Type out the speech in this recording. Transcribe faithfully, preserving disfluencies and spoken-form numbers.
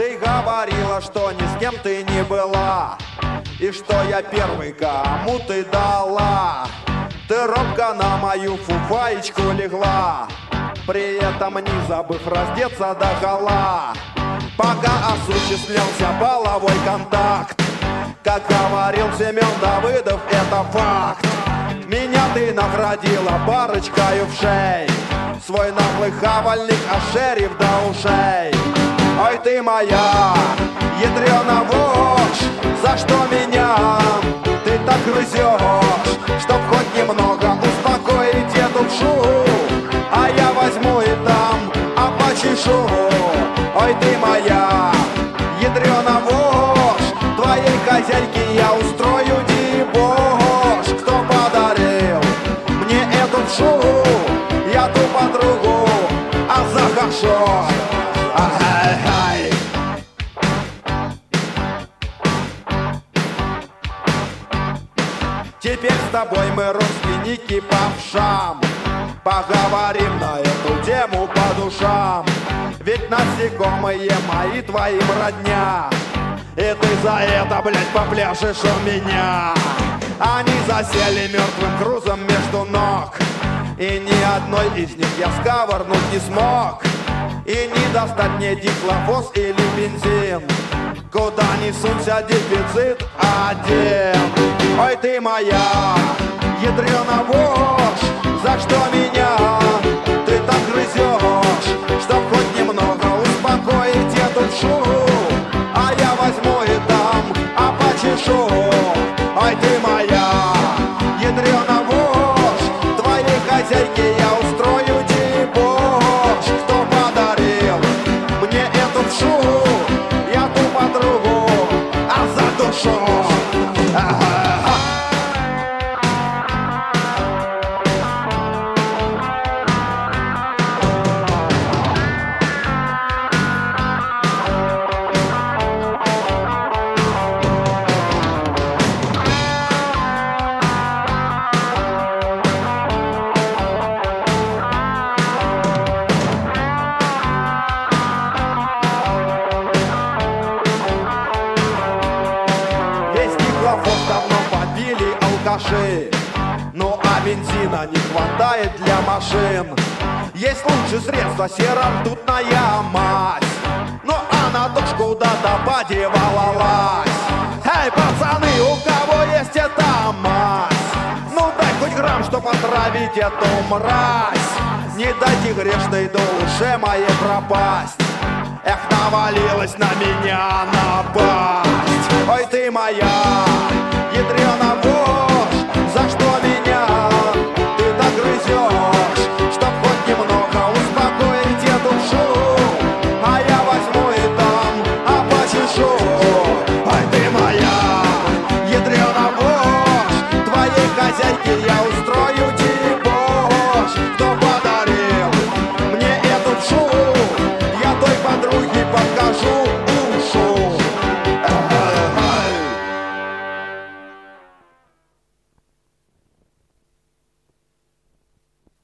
Ты говорила, что ни с кем ты не была, и что я первый, кому ты дала. Ты робко на мою фуфаечку легла, при этом не забыв раздеться догола. Пока осуществлялся половой контакт, как говорил Семен Давыдов, это факт. Меня ты наградила парочкою в шей, свой наглый хавальник ошерив до ушей. Ой, ты моя ядрёна вошь, за что меня ты так грызешь? Чтоб хоть немного успокоить эту вшу, а я возьму и там, а почешу. Ой, ты моя ядрёна вошь, твоей хозяйке я устрою дебош. Кто подарил мне эту вшу? Я ту подругу, а захошо. Ай-ай-ай. Теперь с тобой мы родственники по вшам, поговорим на эту тему по душам. Ведь насекомые мои твоим родня, и ты за это, блядь, попляшешь у меня. Они засели мертвым грузом между ног, и ни одной из них я сковырнуть не смог. И не достать мне дихлофос или бензин, куда ни сунься, дефицит один. Ой, ты моя ядрёна вошь, за что меня ты так грызешь? Чтоб хоть немного успокоить эту вшу, а я возьму и дам, а почешу. Ой, ты моя ядрёна вошь, твоей хозяйке я устрою дебош. Кто подарил мне эту вшу? Я ту подругу, а за душу. Ага. Ну а бензина не хватает для машин. Есть лучшее средство, серо-ртутная мазь, но она тоже куда-то подевалась. Эй, пацаны, у кого есть эта мазь? Ну дай хоть грамм, чтоб отравить эту мразь. Не дайте грешной душе моей пропасть. Эх, навалилась на меня напасть. Ой, ты моя